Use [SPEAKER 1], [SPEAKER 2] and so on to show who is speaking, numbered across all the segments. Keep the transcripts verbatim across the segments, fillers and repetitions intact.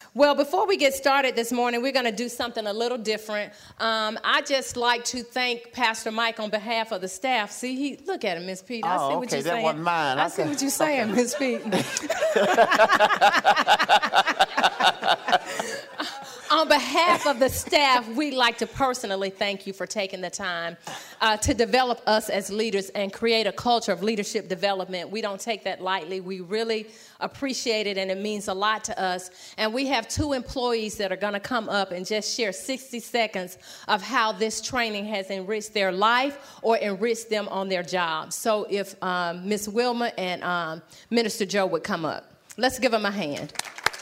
[SPEAKER 1] Well, before we get started this morning, we're going to do something a little different. Um, I just like to thank Pastor Mike on behalf of the staff. See, he look at him, Miss Pete. I
[SPEAKER 2] oh,
[SPEAKER 1] see what
[SPEAKER 2] okay.
[SPEAKER 1] you're
[SPEAKER 2] that
[SPEAKER 1] saying.
[SPEAKER 2] wasn't mine.
[SPEAKER 1] I
[SPEAKER 2] okay.
[SPEAKER 1] see what you're saying, Miss Pete. On behalf of the staff, we'd like to personally thank you for taking the time uh, to develop us as leaders and create a culture of leadership development. We don't take that lightly. We really appreciate it, and it means a lot to us. And we have two employees that are going to come up and just share sixty seconds of how this training has enriched their life or enriched them on their job. So if um, Miz Wilma and um, Minister Joe would come up. Let's give them a hand.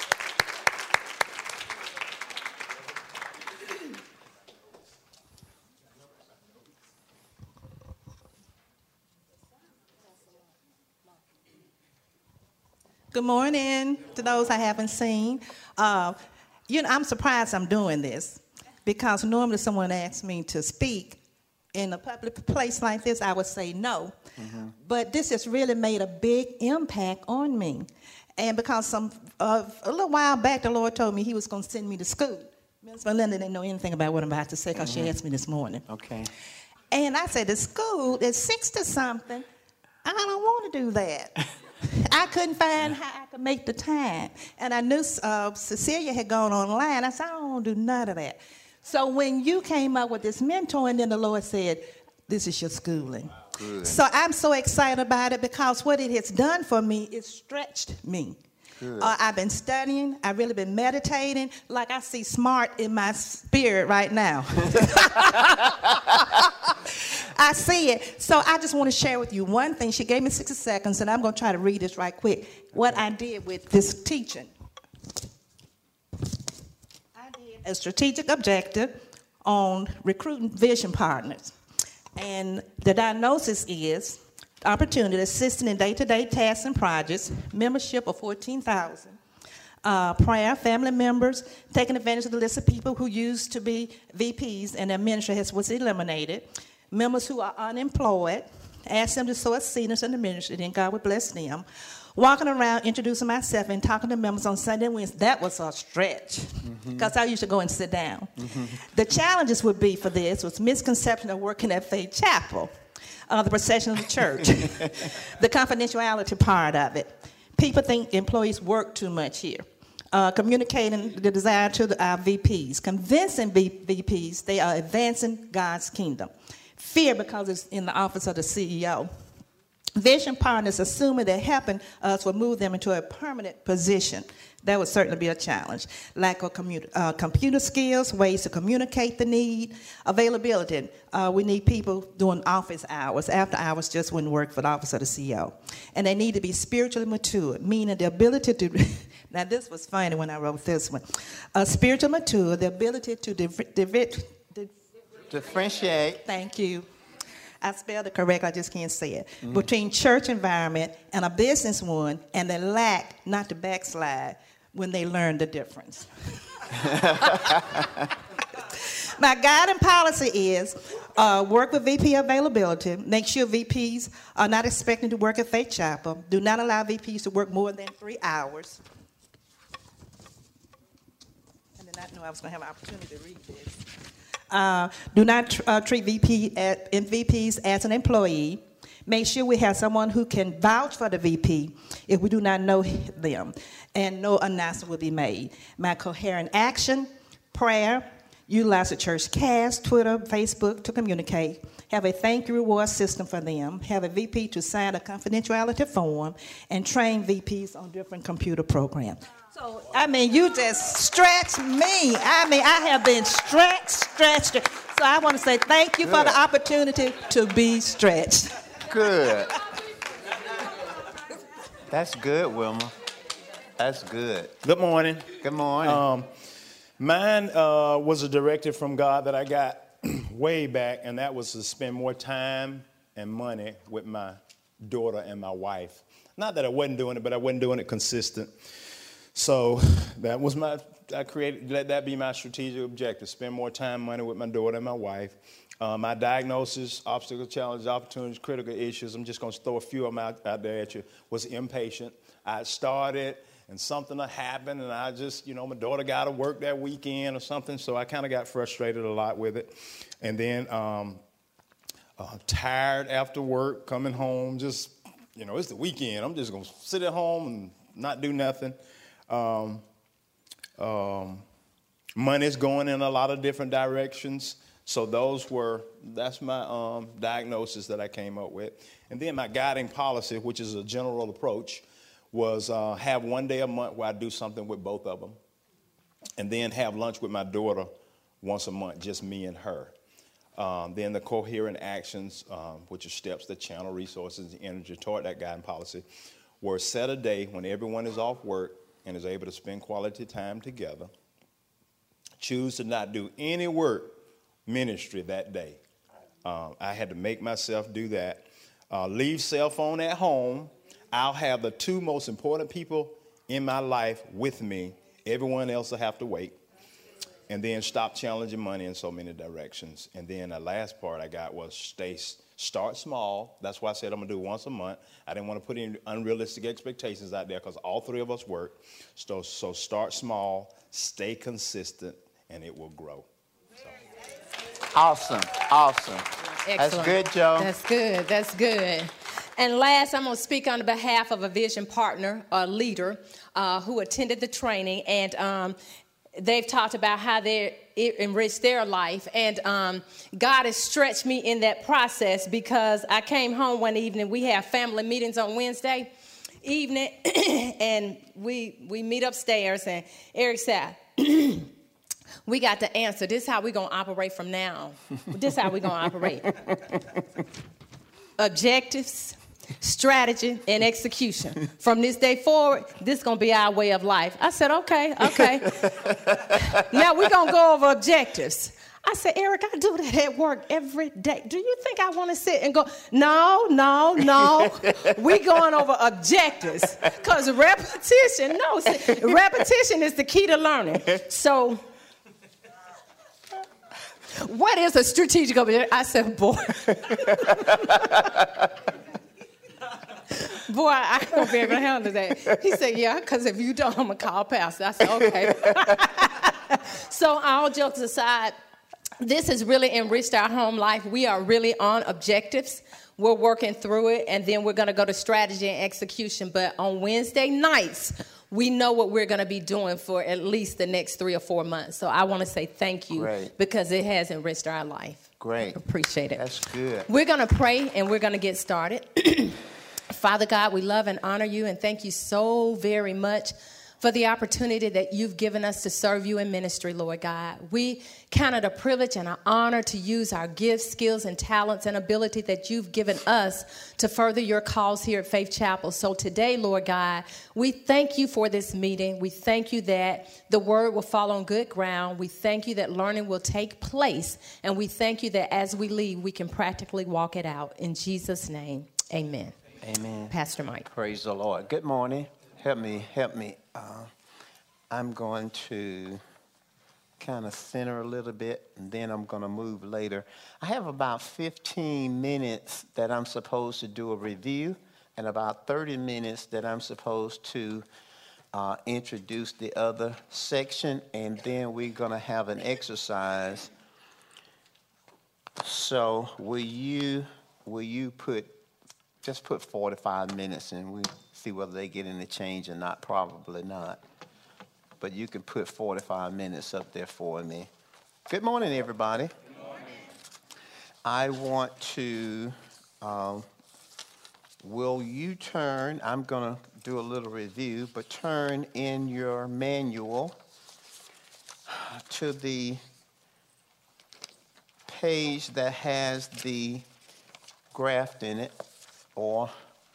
[SPEAKER 3] Good morning to those I haven't seen. Uh, you know, I'm surprised I'm doing this because normally someone asks me to speak in a public place like this, I would say no. Mm-hmm. But this has really made a big impact on me. And because some uh, a little while back, the Lord told me he was going to send me to school. Miz Melinda didn't know anything about what I'm about to say because mm-hmm. she asked me this morning.
[SPEAKER 2] Okay.
[SPEAKER 3] And I said, the school is sixty something. I don't want to do that. I couldn't find how I could make the time. And I knew uh, Cecilia had gone online. I said, I don't want to do none of that. So when you came up with this mentor, and then the Lord said, this is your schooling. Good. So I'm so excited about it because what it has done for me is stretched me. Uh, I've been studying. I've really been meditating. Like I see smart in my spirit right now. I see it. So I just want to share with you one thing. She gave me sixty seconds, and I'm going to try to read this right quick. What I did with this teaching. I did a strategic objective on recruiting vision partners. And the diagnosis is opportunity, assisting in day-to-day tasks and projects, membership of fourteen thousand. Uh, prayer, family members, taking advantage of the list of people who used to be V Ps and their ministry has was eliminated. Members who are unemployed, ask them to sow a seed into the ministry, then God would bless them. Walking around, introducing myself and talking to members on Sunday and Wednesday, that was a stretch because mm-hmm. I used to go and sit down. Mm-hmm. The challenges would be for this was misconception of working at Faith Chapel. Uh, the procession of the church, the confidentiality part of it. People think employees work too much here. Uh, communicating the desire to the, our V Ps, convincing v- VPs they are advancing God's kingdom. Fear because it's in the office of the C E O. Vision partners assuming that helping us will move them into a permanent position. That would certainly be a challenge. Lack of commu- uh, computer skills, ways to communicate the need, availability. Uh, we need people doing office hours. After hours just wouldn't work for the office of the C E O. And they need to be spiritually mature, meaning the ability to... Now, this was funny when I wrote this one. Uh, spiritual mature, the ability to... Div- div- div-
[SPEAKER 2] differentiate.
[SPEAKER 3] Thank you. I spelled it correct, I just can't say it. Mm-hmm. Between church environment and a business one, and the lack not to backslide when they learn the difference. My guiding policy is uh, work with V P availability. Make sure V Ps are not expecting to work at Faith Chapel. Do not allow V Ps to work more than three hours. I did not know I was going to have an opportunity to read this. Uh, do not tr- uh, treat V P at, V Ps as an employee. Make sure we have someone who can vouch for the V P if we do not know them, and no announcement will be made. My coherent action, prayer, utilize the church cast, Twitter, Facebook to communicate. Have a thank you reward system for them. Have a V P to sign a confidentiality form, and train V Ps on different computer programs. So, I mean, you just stretch me. I mean, I have been stretched, stretched. So I want to say thank you Good. For the opportunity to be stretched.
[SPEAKER 2] Good. That's good, Wilma. That's good.
[SPEAKER 4] Good morning.
[SPEAKER 2] Good morning.
[SPEAKER 4] Um, mine uh, was a directive from God that I got way back, and that was to spend more time and money with my daughter and my wife. Not that I wasn't doing it, but I wasn't doing it consistent. So that was my, I created, let that be my strategic objective, spend more time, money with my daughter and my wife. Uh, my diagnosis, obstacle, challenges, opportunities, critical issues, I'm just going to throw a few of them out, out there at you, was impatient. I started and something will happen, and I just, you know, my daughter got to work that weekend or something, so I kind of got frustrated a lot with it. And then um, uh, tired after work, coming home, just, you know, it's the weekend. I'm just going to sit at home and not do nothing. Um, um, money's going in a lot of different directions. So those were, that's my um, diagnosis that I came up with. And then my guiding policy, which is a general approach, was uh, have one day a month where I do something with both of them. And then have lunch with my daughter once a month, just me and her. Um, then the coherent actions, um, which are steps that channel resources and energy toward that guiding policy, were set a day when everyone is off work and is able to spend quality time together. Choose to not do any work ministry that day. Um, I had to make myself do that. Uh, leave cell phone at home. I'll have the two most important people in my life with me. Everyone else will have to wait. And then stop challenging money in so many directions. And then the last part I got was stay, start small. That's why I said I'm going to do once a month. I didn't want to put any unrealistic expectations out there because all three of us work. So, so start small, stay consistent, and it will grow. So.
[SPEAKER 2] Awesome. Awesome.
[SPEAKER 1] Excellent.
[SPEAKER 2] That's good, Joe.
[SPEAKER 1] That's good. That's good. And last, I'm going to speak on behalf of a vision partner, a leader, uh, who attended the training, and um, they've talked about how they enriched their life. And um, God has stretched me in that process because I came home one evening. We have family meetings on Wednesday evening, and we we meet upstairs, and Eric said, we got the answer. This is how we're going to operate from now. This is how we're going to operate. Objectives, strategy, and execution. From this day forward, this is going to be our way of life. I said, okay, okay. Now we're going to go over objectives. I said, Eric, I do that at work every day. Do you think I want to sit and go, no, no, no. We going over objectives. Because repetition, no, see, repetition is the key to learning. So, what is a strategic objective? I said, boy. Boy, I won't be able to handle that. He said, yeah, because if you don't, I'm going to call Pastor. I said, okay. So all jokes aside, this has really enriched our home life. We are really on objectives. We're working through it, and then we're going to go to strategy and execution. But on Wednesday nights, we know what we're going to be doing for at least the next three or four months. So I want to say thank you.
[SPEAKER 2] Great.
[SPEAKER 1] Because it has enriched our life.
[SPEAKER 2] Great.
[SPEAKER 1] Appreciate it.
[SPEAKER 2] That's good.
[SPEAKER 1] We're going to pray, and we're going to get started. Father God, we love and honor you, and thank you so very much for the opportunity that you've given us to serve you in ministry, Lord God. We count it a privilege and an honor to use our gifts, skills, and talents and ability that you've given us to further your cause here at Faith Chapel. So today, Lord God, we thank you for this meeting. We thank you that the word will fall on good ground. We thank you that learning will take place. And we thank you that as we leave, we can practically walk it out. In Jesus' name, amen.
[SPEAKER 2] Amen.
[SPEAKER 1] Pastor Mike.
[SPEAKER 2] Praise the Lord. Good morning. Help me, help me. Uh, I'm going to kind of center a little bit, and then I'm going to move later. I have about fifteen minutes that I'm supposed to do a review, and about thirty minutes that I'm supposed to uh, introduce the other section, and then we're going to have an exercise. So will you, will you put, just put forty-five minutes, and we see whether they get any change or not. Probably not. But you can put forty-five minutes up there for me. Good morning, everybody. Good morning. I want to, um, will you turn, I'm going to do a little review, but turn in your manual to the page that has the graph in it, or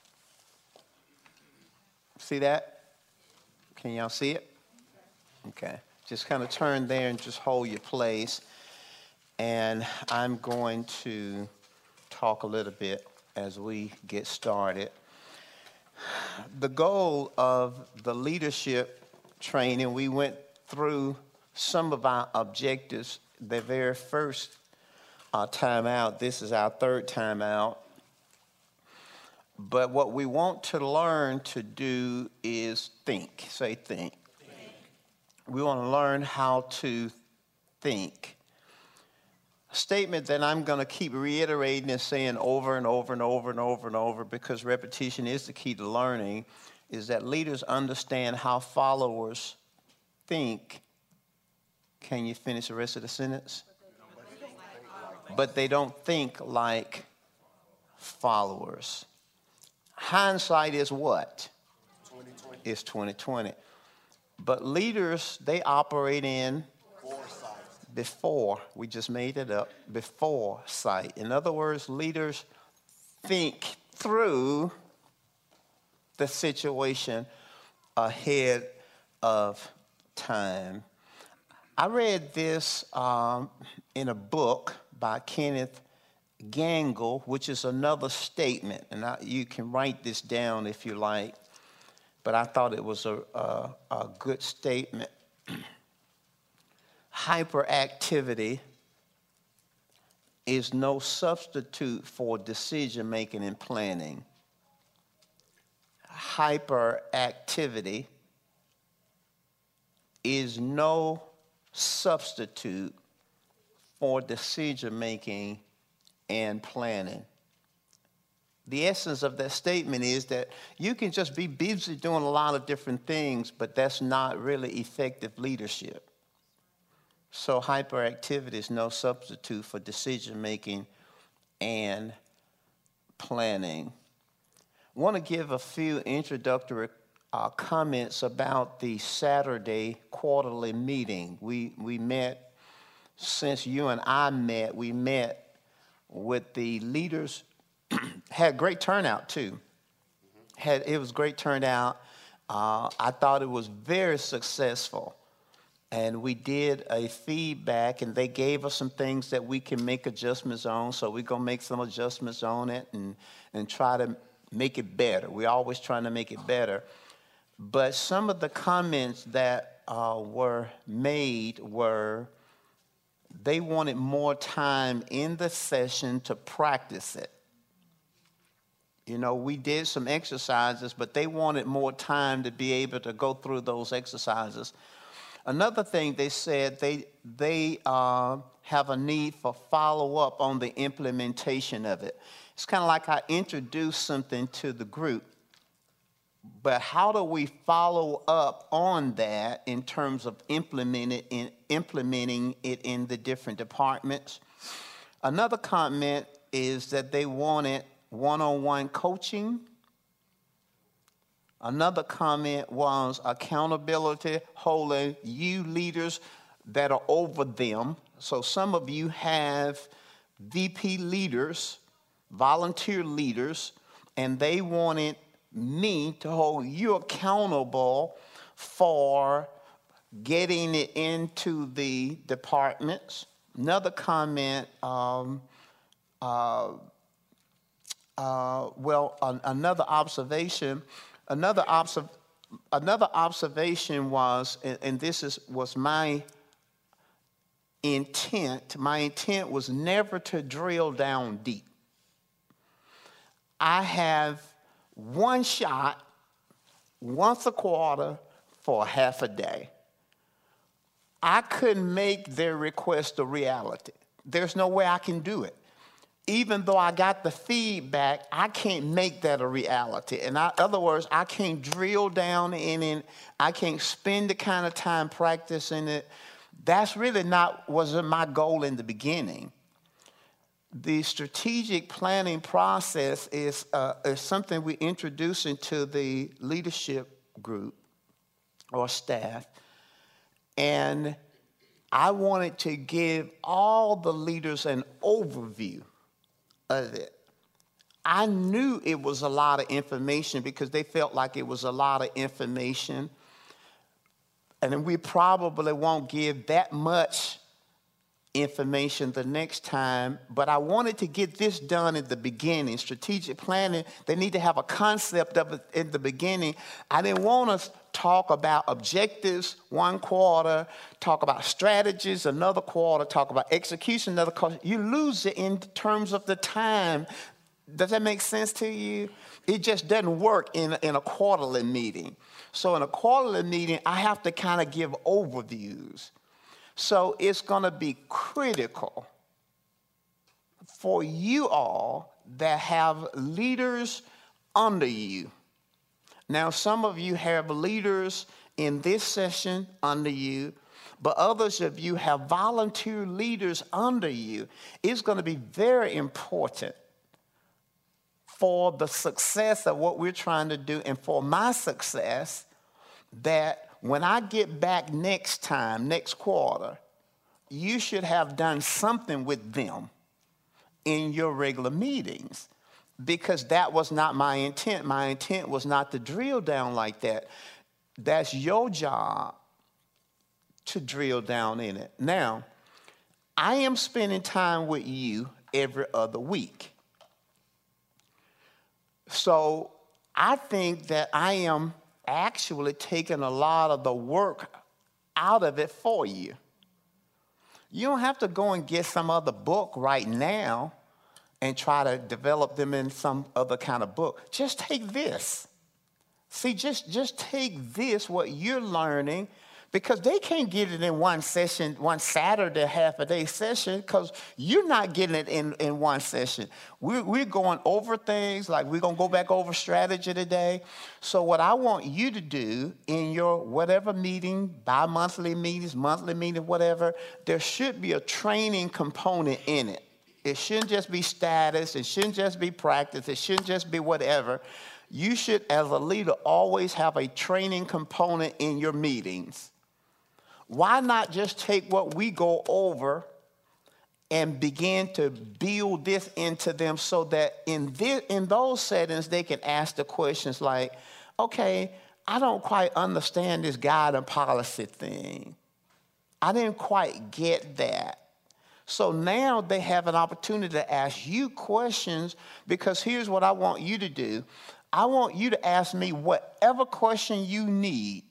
[SPEAKER 2] see that? Can y'all see it? Okay. Just kind of turn there and just hold your place. And I'm going to talk a little bit as we get started. The goal of the leadership training, we went through some of our objectives the very first uh, time out. This is our third time out. But what we want to learn to do is think. Say think. Think. We want to learn how to think. A statement that I'm going to keep reiterating and saying over and over and over and over and over, because repetition is the key to learning, is that leaders understand how followers think. Can you finish the rest of the sentence? But they don't think like followers. Hindsight is what? twenty twenty. It's twenty twenty. But leaders, they operate in foresight. Before. We just made it up. Before sight. In other words, leaders think through the situation ahead of time. I read this um, in a book by Kenneth Gangle, which is another statement, and I, you can write this down if you like, but I thought it was a, a, a good statement. Hyperactivity is no substitute for decision making and planning. Hyperactivity is no substitute for decision making and planning. The essence of that statement is that you can just be busy doing a lot of different things, but that's not really effective leadership. So hyperactivity is no substitute for decision making and planning. I want to give a few introductory uh, comments about the Saturday quarterly meeting. We we met, since you and I met, we met with the leaders. Had great turnout too. Had it was great turnout. Uh, I thought it was very successful. And we did a feedback, and they gave us some things that we can make adjustments on. So we're going to make some adjustments on it and, and try to make it better. We're always trying to make it better. But some of the comments that uh, were made were they wanted more time in the session to practice it. You know, we did some exercises, but they wanted more time to be able to go through those exercises. Another thing they said, they they uh, have a need for follow-up on the implementation of it. It's kind of like I introduced something to the group, but how do we follow up on that in terms of implement it in, implementing it in the different departments? Another comment is that they wanted one-on-one coaching. Another comment was accountability, holding you leaders that are over them. So some of you have V P leaders, volunteer leaders, and they wanted me to hold you accountable for getting it into the departments. Another comment, um, uh, uh, well, uh, another observation, another, observ- another observation was, and, and this is was my intent, my intent was never to drill down deep. I have one shot once a quarter for half a day. I couldn't make their request a reality. There's no way I can do it. Even though I got the feedback, I can't make that a reality. In other words, I can't drill down in it. I can't spend the kind of time practicing it. That's really not wasn't my goal in the beginning. The strategic planning process is, uh, is something we introduce into the leadership group or staff. And I wanted to give all the leaders an overview of it. I knew it was a lot of information because they felt like it was a lot of information. And we probably won't give that much information the next time, but I wanted to get this done at the beginning. Strategic planning, they need to have a concept of it in the beginning. I didn't want to talk about objectives one quarter, talk about strategies another quarter, talk about execution another quarter. You lose it in terms of the time Does that make sense to you? It just doesn't work in, in a quarterly meeting. So in a quarterly meeting, I have to kind of give overviews. So it's going to be critical for you all that have leaders under you. Now, some of you have leaders in this session under you, but others of you have volunteer leaders under you. It's going to be very important for the success of what we're trying to do and for my success that when I get back next time, next quarter, you should have done something with them in your regular meetings, because that was not my intent. My intent was not to drill down like that. That's your job to drill down in it. Now, I am spending time with you every other week. So I think that I am actually taking a lot of the work out of it for you. You don't have to go and get some other book right now and try to develop them in some other kind of book. Just take this. See, just, just take this, what you're learning, because they can't get it in one session, one Saturday, half a day session, because you're not getting it in, in one session. We're, we're going over things, like we're going to go back over strategy today. So what I want you to do in your whatever meeting, bi-monthly meetings, monthly meeting, whatever, there should be a training component in it. It shouldn't just be status. It shouldn't just be practice. It shouldn't just be whatever. You should, as a leader, always have a training component in your meetings. Why not just take what we go over and begin to build this into them so that in, this, in those settings they can ask the questions like, okay, I don't quite understand this guide and policy thing. I didn't quite get that. So now they have an opportunity to ask you questions, because here's what I want you to do. I want you to ask me whatever question you need.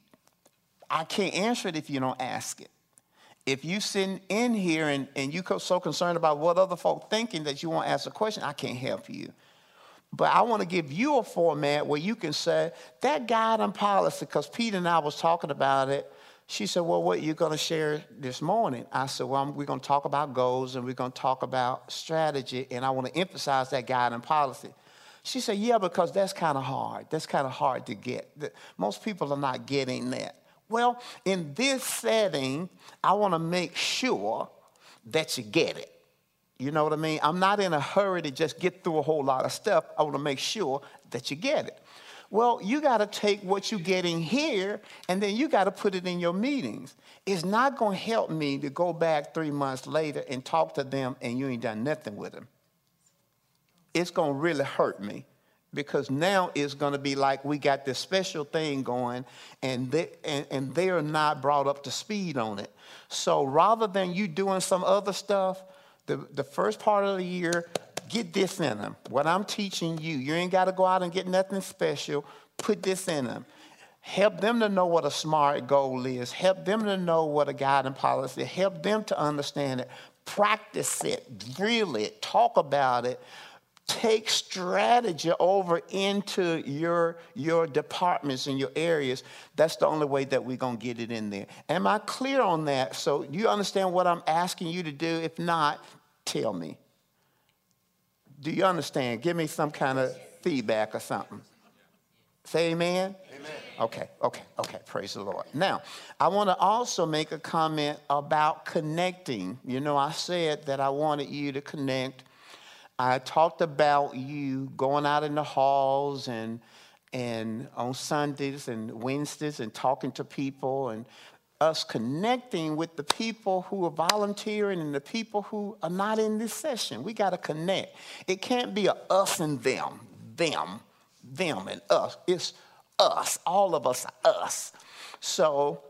[SPEAKER 2] I can't answer it if you don't ask it. If you sitting in here and, and you're so concerned about what other folk thinking that you won't ask a question, I can't help you. But I want to give you a format where you can say, that guide and policy, because Pete and I was talking about it. She said, well, what are you going to share this morning? I said, well, I'm, we're going to talk about goals and we're going to talk about strategy, and I want to emphasize that guide and policy. She said, yeah, because that's kind of hard. That's kind of hard to get. Most people are not getting that. Well, in this setting, I want to make sure that you get it. You know what I mean? I'm not in a hurry to just get through a whole lot of stuff. I want to make sure that you get it. Well, you got to take what you're getting here, and then you got to put it in your meetings. It's not going to help me to go back three months later and talk to them and you ain't done nothing with them. It's going to really hurt me, because now it's going to be like we got this special thing going, and they, and, and they are not brought up to speed on it. So rather than you doing some other stuff, the, the first part of the year, get this in them. What I'm teaching you, you ain't got to go out and get nothing special. Put this in them. Help them to know what a SMART goal is. Help them to know what a guiding policy is. Help them to understand it. Practice it. Drill it. Talk about it. Take strategy over into your, your departments and your areas. That's the only way that we're going to get it in there. Am I clear on that? So you understand what I'm asking you to do? If not, tell me. Do you understand? Give me some kind of feedback or something. Say amen? Amen. Okay, okay, okay. Praise the Lord. Now, I want to also make a comment about connecting. You know, I said that I wanted you to connect. I talked about you going out in the halls and and on Sundays and Wednesdays and talking to people, and us connecting with the people who are volunteering and the people who are not in this session. We got to connect. It can't be a us and them, them, them and us. It's us. All of us are us. So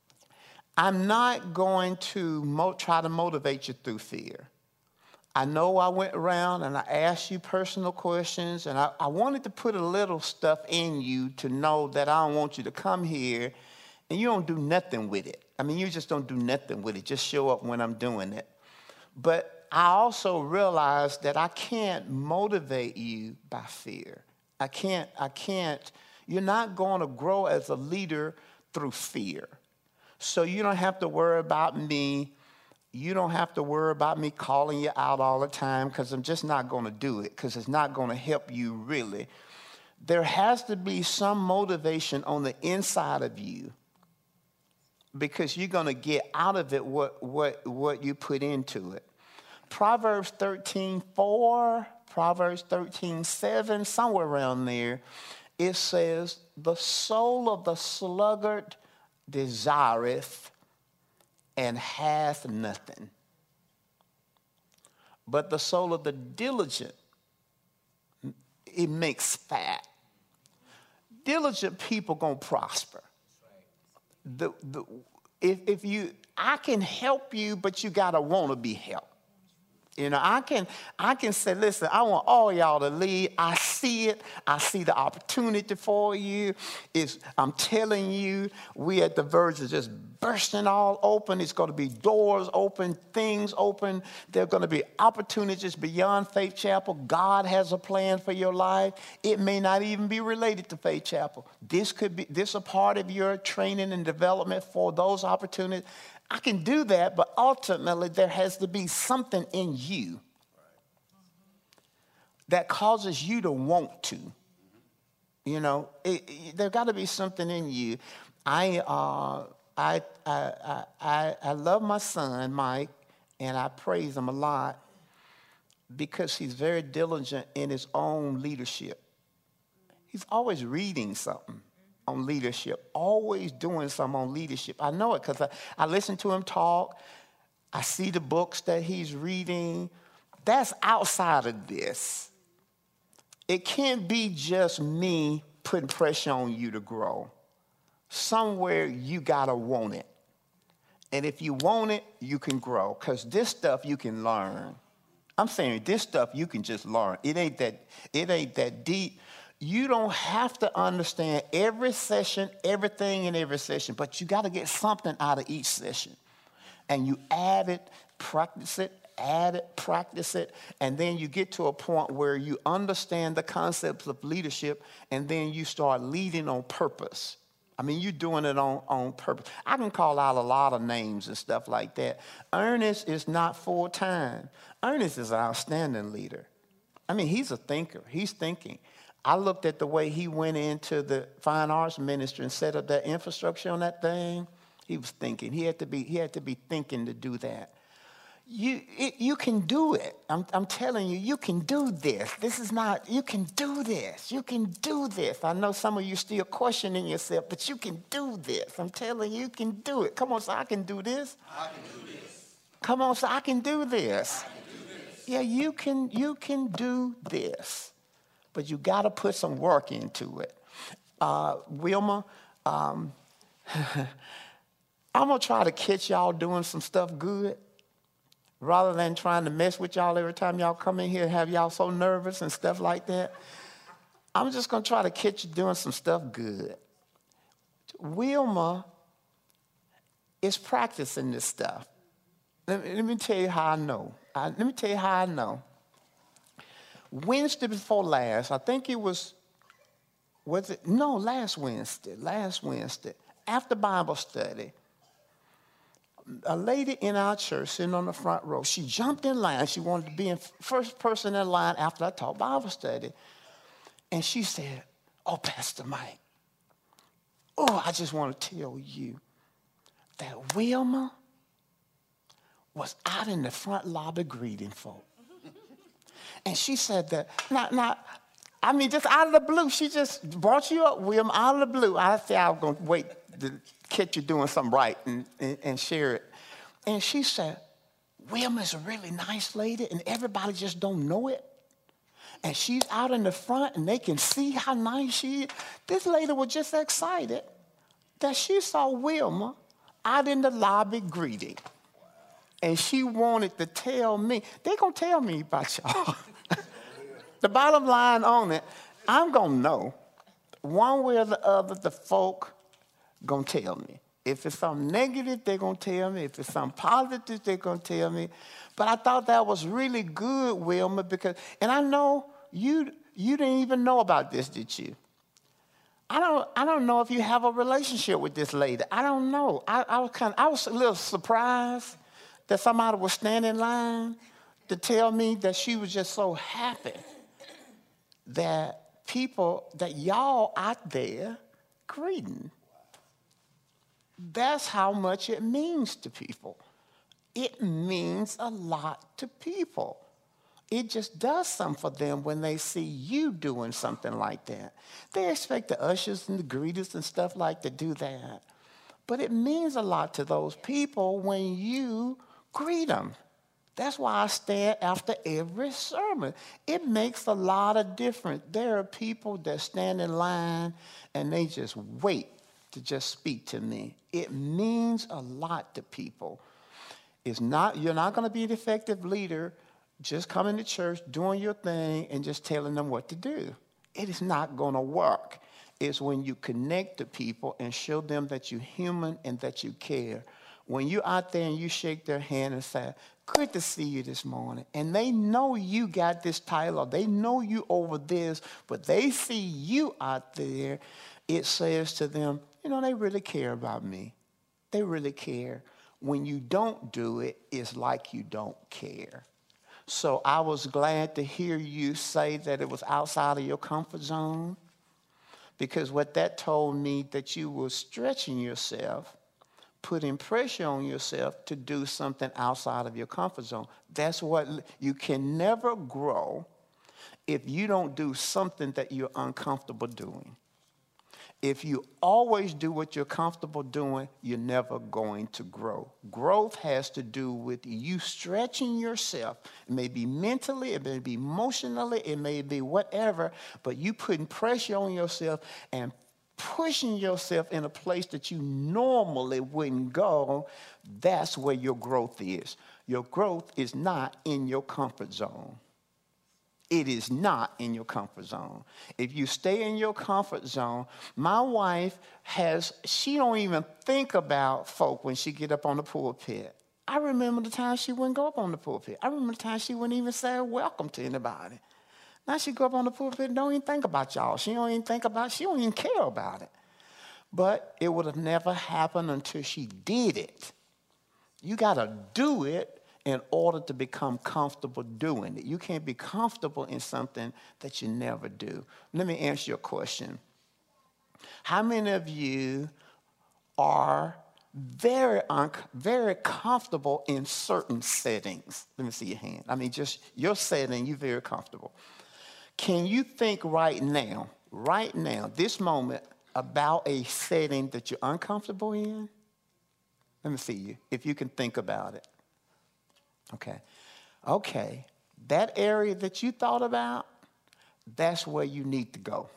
[SPEAKER 2] I'm not going to mo- try to motivate you through fear. I know I went around and I asked you personal questions, and I, I wanted to put a little stuff in you to know that I don't want you to come here and you don't do nothing with it. I mean, you just don't do nothing with it. Just show up when I'm doing it. But I also realized that I can't motivate you by fear. I can't, I can't, you're not going to grow as a leader through fear. So you don't have to worry about me. You don't have to worry about me calling you out all the time, because I'm just not going to do it, because it's not going to help you really. There has to be some motivation on the inside of you, because you're going to get out of it what, what, what you put into it. Proverbs thirteen four, Proverbs thirteen seven, somewhere around there, it says, the soul of the sluggard desireth and hath nothing, but the soul of the diligent, it makes fat. Diligent people gonna prosper. The, the, if, if you, I can help you, but you gotta want to be helped. You know, I can, I can say, listen, I want all y'all to lead. I see it. I see the opportunity for you. It's, I'm telling you, we at the verge of just bursting all open. It's going to be doors open, things open. There are going to be opportunities beyond Faith Chapel. God has a plan for your life. It may not even be related to Faith Chapel. This could be, this a part of your training and development for those opportunities. I can do that, but ultimately there has to be something in you that causes you to want to. You know, it, it, there got to be something in you. I, uh, I, I, I, I love my son, Mike, and I praise him a lot because he's very diligent in his own leadership. He's always reading something on leadership, always doing something on leadership. I know it because I, I listen to him talk. I see the books that he's reading. That's outside of this. It can't be just me putting pressure on you to grow. Somewhere you gotta want it. And if you want it, you can grow, because this stuff you can learn. I'm saying this stuff you can just learn. It ain't that, it ain't that deep. You don't have to understand every session, everything in every session, but you got to get something out of each session. And you add it, practice it, add it, practice it, and then you get to a point where you understand the concepts of leadership, and then you start leading on purpose. I mean, you're doing it on, on purpose. I can call out a lot of names and stuff like that. Ernest is not full-time. Ernest is an outstanding leader. I mean, he's a thinker. He's thinking. I looked at the way he went into the fine arts ministry and set up that infrastructure on that thing. He was thinking. He had to be, he had to be thinking to do that. You, it, you can do it. I'm, I'm telling you, you can do this. This is not, you can do this. You can do this. I know some of you still questioning yourself, but you can do this. I'm telling you, you can do it. Come on, so I can do this.
[SPEAKER 5] I can do this.
[SPEAKER 2] Come on, so I can do this.
[SPEAKER 5] I can do this.
[SPEAKER 2] Yeah, you can, you can do this. But you got to put some work into it. Uh, Wilma, um, I'm going to try to catch y'all doing some stuff good rather than trying to mess with y'all every time y'all come in here and have y'all so nervous and stuff like that. I'm just going to try to catch you doing some stuff good. Wilma is practicing this stuff. Let me, let me tell you how I know. I, let me tell you how I know. Wednesday before last, I think it was, was it? No, last Wednesday, last Wednesday, after Bible study, a lady in our church sitting on the front row, she jumped in line. She wanted to be in first person in line after I taught Bible study. And she said, oh, Pastor Mike, oh, I just want to tell you that Wilma was out in the front lobby greeting folk. And she said that, not, not, I mean, just out of the blue, she just brought you up, Wilma, out of the blue. I said, I was going to wait to catch you doing something right and, and, and share it. And she said, Wilma's a really nice lady, and everybody just don't know it. And she's out in the front, and they can see how nice she is. This lady was just excited that she saw Wilma out in the lobby greeting. And she wanted to tell me, they're going to tell me about y'all. The bottom line on it, I'm going to know. One way or the other, the folk going to tell me. If it's something negative, they're going to tell me. If it's something positive, they're going to tell me. But I thought that was really good, Wilma, because, and I know you you didn't even know about this, did you? I don't I don't know if you have a relationship with this lady. I don't know. I, I was kind of, I was a little surprised that somebody was standing in line to tell me that she was just so happy that people, that y'all out there greeting. That's how much it means to people. It means a lot to people. It just does something for them when they see you doing something like that. They expect the ushers and the greeters and stuff like to do that. But it means a lot to those people when you greet them. That's why I stand after every sermon. It makes a lot of difference. There are people that stand in line and they just wait to just speak to me. It means a lot to people. It's not, you're not going to be an effective leader just coming to church, doing your thing, and just telling them what to do. It is not going to work. It's when you connect to people and show them that you're human and that you care. When you're out there and you shake their hand and say, good to see you this morning, and they know you got this title, or they know you over this, but they see you out there, it says to them, you know, they really care about me. They really care. When you don't do it, it's like you don't care. So I was glad to hear you say that it was outside of your comfort zone, because what that told me that you were stretching yourself, putting pressure on yourself to do something outside of your comfort zone. That's what, you can never grow if you don't do something that you're uncomfortable doing. If you always do what you're comfortable doing, you're never going to grow. Growth has to do with you stretching yourself. It may be mentally, it may be emotionally, it may be whatever, but you putting pressure on yourself and pushing yourself in a place that you normally wouldn't go. That's where your growth is. Your growth is not in your comfort zone. It is not in your comfort zone. If you stay in your comfort zone, my wife has, she don't even think about folk when she get up on the pulpit. I remember the time she wouldn't go up on the pulpit. I remember the time she wouldn't even say welcome to anybody. Now she go up on the pulpit and don't even think about y'all. She don't even think about, she don't even care about it. But it would have never happened until she did it. You got to do it in order to become comfortable doing it. You can't be comfortable in something that you never do. Let me answer your question. How many of you are very, un- very comfortable in certain settings? Let me see your hand. I mean, just your setting, you're very comfortable. Can you think right now, right now, this moment, about a setting that you're uncomfortable in? Let me see you, if you can think about it. Okay. Okay. That area that you thought about, that's where you need to go.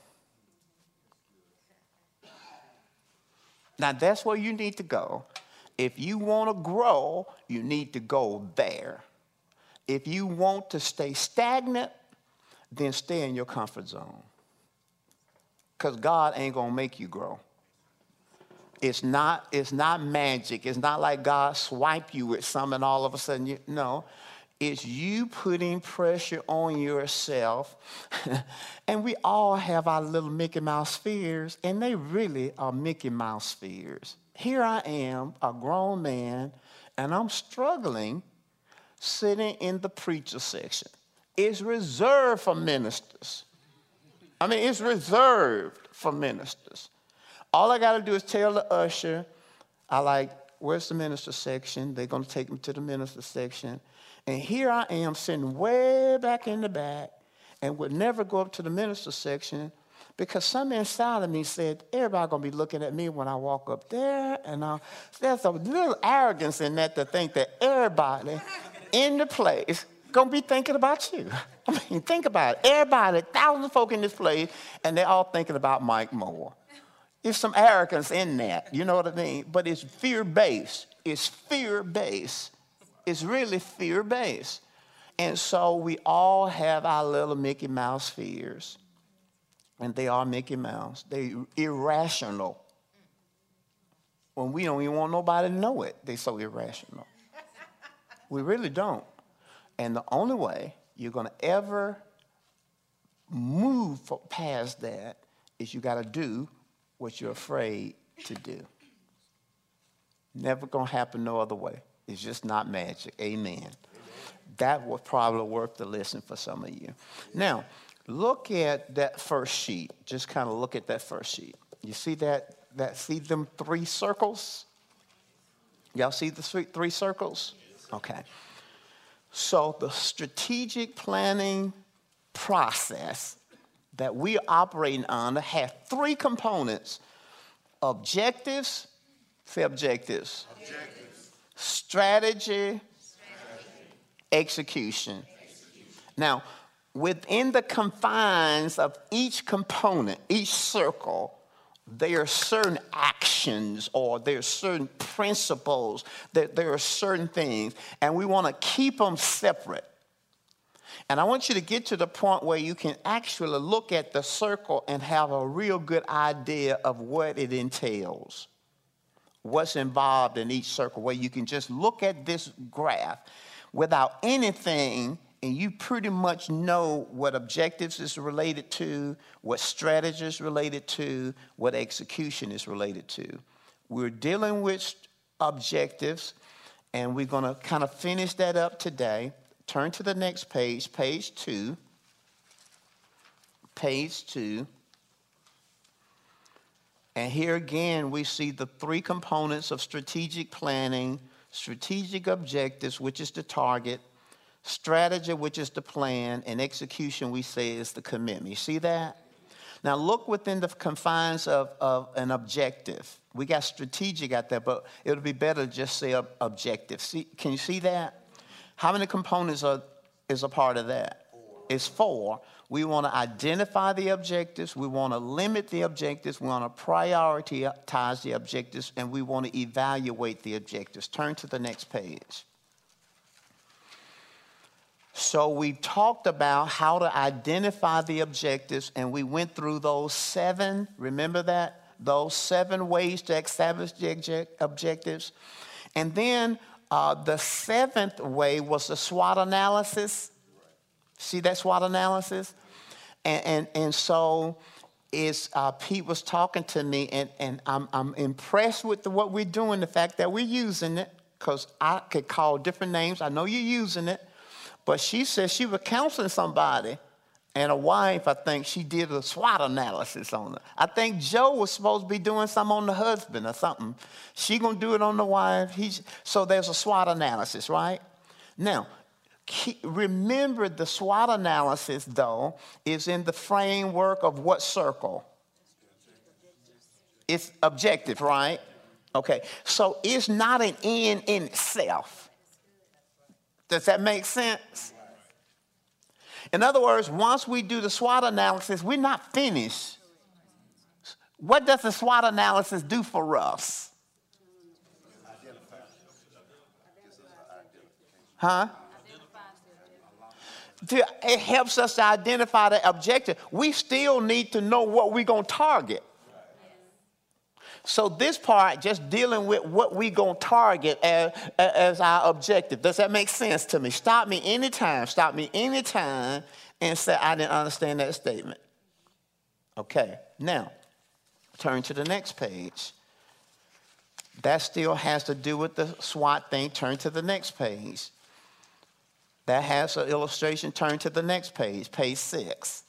[SPEAKER 2] Now, that's where you need to go. If you want to grow, you need to go there. If you want to stay stagnant, then stay in your comfort zone. Because God ain't going to make you grow. It's not, it's not magic. It's not like God swipe you with something and all of a sudden you, no. It's you putting pressure on yourself. And we all have our little Mickey Mouse fears, and they really are Mickey Mouse fears. Here I am, a grown man, and I'm struggling sitting in the preacher section. It's reserved for ministers. I mean, it's reserved for ministers. All I got to do is tell the usher, I like, where's the minister section? They're going to take me to the minister section. And here I am sitting way back in the back and would never go up to the minister section because something inside of me said, everybody going to be looking at me when I walk up there. And uh, there's a little arrogance in that to think that everybody in the place going to be thinking about you. I mean, think about it. Everybody, thousands of folk in this place, and they're all thinking about Mike Moore. There's some arrogance in that, you know what I mean? But it's fear-based. It's fear-based. It's really fear-based. And so we all have our little Mickey Mouse fears. And they are Mickey Mouse. They're irrational. when we don't even want nobody to know it. They're so irrational. We really don't. And the only way you're going to ever move past that is you got to do what you're afraid to do. Never going to happen no other way. It's just not magic. Amen. Amen. That was probably worth the listen for some of you. Now, look at that first sheet. Just kind of look at that first sheet. You see that? That see them three circles? Y'all see the three, three circles? Okay. So the strategic planning process that we are operating under has three components: objectives, say objectives, objectives. Strategy, Strategy. Execution. Execution. Now, within the confines of each component, each circle, there are certain actions or there are certain principles, that there are certain things, and we want to keep them separate. And I want you to get to the point where you can actually look at the circle and have a real good idea of what it entails, what's involved in each circle, where you can just look at this graph without anything, and you pretty much know what objectives is related to, what strategy is related to, what execution is related to. We're dealing with objectives, and we're going to kind of finish that up today. Turn to the next page, page two. Page two. And here again, we see the three components of strategic planning: strategic objectives, which is the target; strategy, which is the plan; and execution, we say, is the commitment. You see that? Now look within the confines of, of an objective. We got strategic out there, but it would be better to just say objective. See, can you see that? How many components are, is a part of that? Four. It's four. We want to identify the objectives. We want to limit the objectives. We want to prioritize the objectives, and we want to evaluate the objectives. Turn to the next page. So we talked about how to identify the objectives, and we went through those seven, remember that? Those seven ways to establish the object, objectives. And then uh, the seventh way was the SWOT analysis. See that SWOT analysis? And, and, and so is, uh, Pete was talking to me, and, and I'm, I'm impressed with the, what we're doing, the fact that we're using it, because I could call different names. I know you're using it. But she said she was counseling somebody, and a wife, I think, she did a SWOT analysis on her. I think Joe was supposed to be doing something on the husband or something. She going to do it on the wife. He's, so there's a SWOT analysis, right? Now, keep, remember the SWOT analysis, though, is in the framework of what circle? It's objective, right? Okay, so it's not an end in itself. Does that make sense? In other words, once we do the SWOT analysis, we're not finished. What does the SWOT analysis do for us? Huh? It helps us to identify the objective. We still need to know what we're going to target. So this part, just dealing with what we going to target as, as our objective. Does that make sense to me? Stop me anytime. Stop me anytime and say, I didn't understand that statement. Okay. Now, turn to the next page. That still has to do with the SWOT thing. Turn to the next page. That has an illustration. Turn to the next page, page six.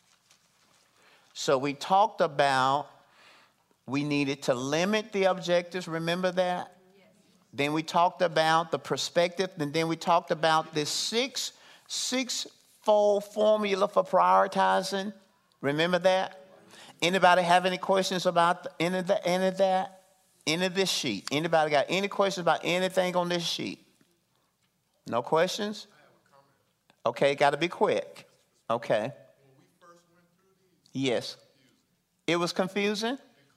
[SPEAKER 2] So we talked about we needed to limit the objectives. Remember that? Yes. Then we talked about the perspective, and then we talked about this six, six-fold formula for prioritizing. Remember that? Anybody have any questions about the, any, of the, any of that? Any of this sheet? Anybody got any questions about anything on this sheet? No questions? Okay, got to be quick. Okay. When we first went through these, yes. It was confusing?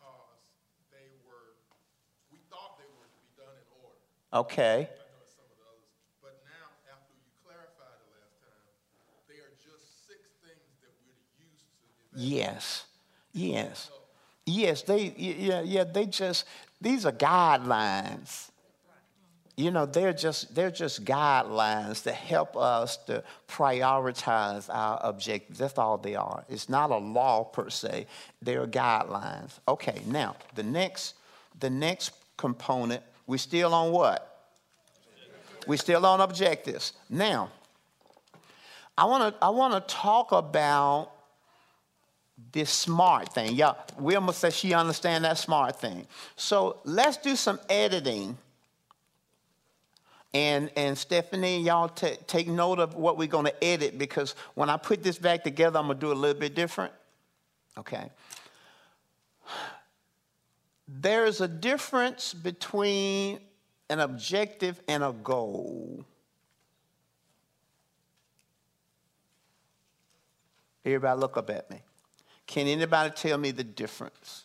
[SPEAKER 2] Okay. I know some of the others, but now after you clarified the last time, they are just six things that we're used to. Yes, yes, yes. They, yeah, yeah. They just these are guidelines. You know, they're just they're just guidelines that help us to prioritize our objectives. That's all they are. It's not a law per se. They're guidelines. Okay, now the next the next component, we're still on what? We're still on objectives. Now, I want to I want to talk about this SMART thing. Yeah, Wilma says she understands that SMART thing. So let's do some editing. And, and Stephanie, y'all t- take note of what we're going to edit, because when I put this back together, I'm going to do it a little bit different. Okay. There's a difference between an objective and a goal. Everybody look up at me. Can anybody tell me the difference?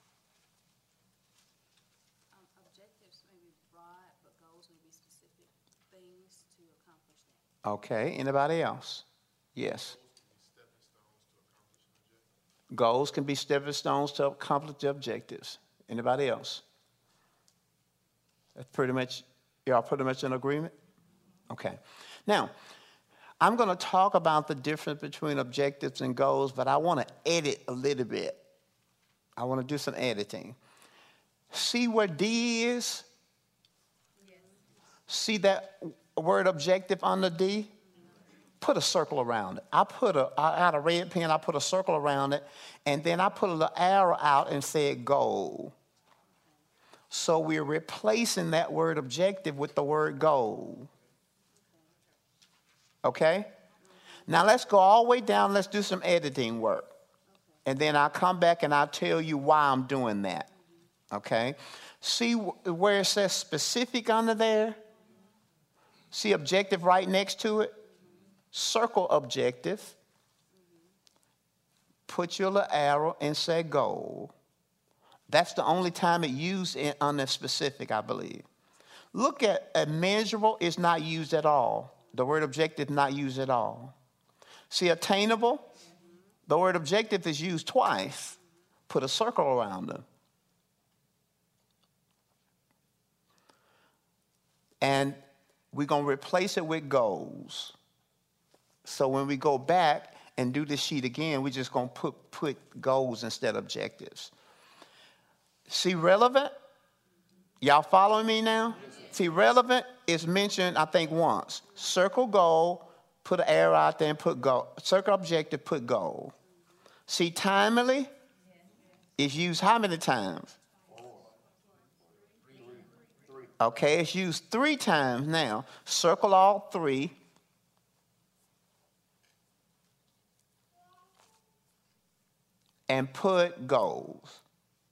[SPEAKER 2] Okay, anybody else? Yes. Goals can be stepping stones to accomplish the objectives. Anybody else? That's pretty much, y'all pretty much in agreement? Okay. Now, I'm going to talk about the difference between objectives and goals, but I want to edit a little bit. I want to do some editing. See where D is? Yes. See that word objective under D? Put a circle around it. I put a, I had a red pen, I put a circle around it, and then I put a little arrow out and said goal. So we're replacing that word objective with the word goal. Okay? Now let's go all the way down, let's do some editing work. And then I'll come back and I'll tell you why I'm doing that. Okay? See where it says specific under there? See objective right next to it? Circle objective. Put your little arrow and say goal. That's the only time it used in, under specific, I believe. Look at a measurable is not used at all. The word objective not used at all. See attainable? The word objective is used twice. Put a circle around them. And we're going to replace it with goals. So when we go back and do this sheet again, we're just going to put, put goals instead of objectives. See relevant? Y'all following me now? See relevant is mentioned, I think, once. Circle goal, put an arrow out there and put goal. Circle objective, put goal. See timely is used how many times? Okay, it's used three times now. Circle all three. And put goals.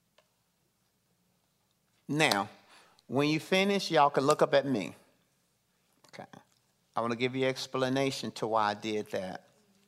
[SPEAKER 2] Now, when you finish, y'all can look up at me. Okay. I want to give you an explanation to why I did that.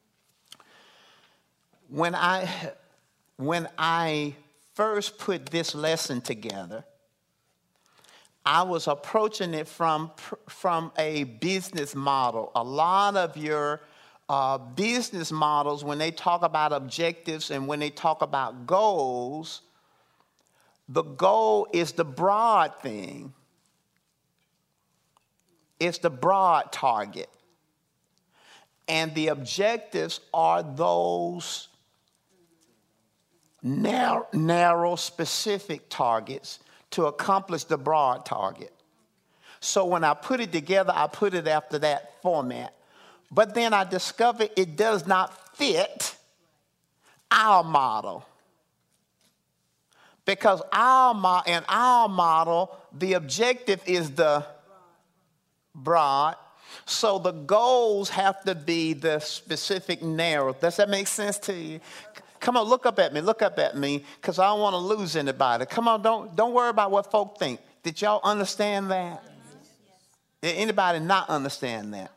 [SPEAKER 2] When I, when I first put this lesson together, I was approaching it from, from a business model. A lot of your uh, business models, when they talk about objectives and when they talk about goals, the goal is the broad thing. It's the broad target. And the objectives are those narrow, narrow specific targets to accomplish the broad target. So when I put it together, I put it after that format. But then I discovered it does not fit our model. Because our mo- in our model, the objective is the broad. So the goals have to be the specific narrow. Does that make sense to you? Come on, look up at me. Look up at me, because I don't want to lose anybody. Come on, don't, don't worry about what folk think. Did y'all understand that? Did anybody not understand that?